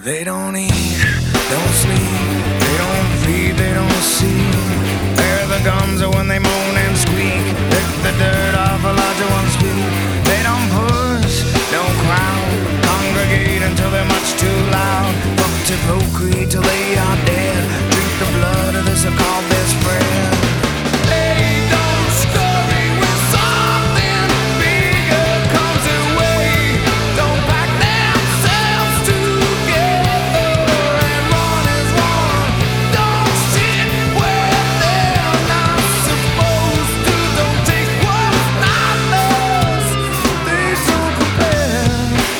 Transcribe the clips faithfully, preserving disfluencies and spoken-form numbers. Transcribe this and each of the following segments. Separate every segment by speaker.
Speaker 1: They don't eat, don't sleep, they don't feed, they don't see. They're the gums when they moan and squeak. Lick the dirt off a larger one's feet. They don't push, don't crowd, congregate until they're much too loud. Fuck to procreate till they are dead. Drink the blood of this so-called best friend. They don't scurry when something bigger comes their way. Don't pack themselves together and run as one. Don't sit where they're not supposed to. Don't take what's not theirs. They don't compare.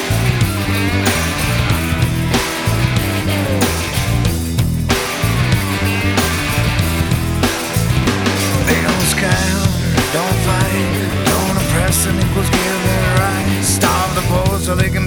Speaker 1: They don't scam, don't fight, don't oppress and equals give their rights. Starve the poor so they can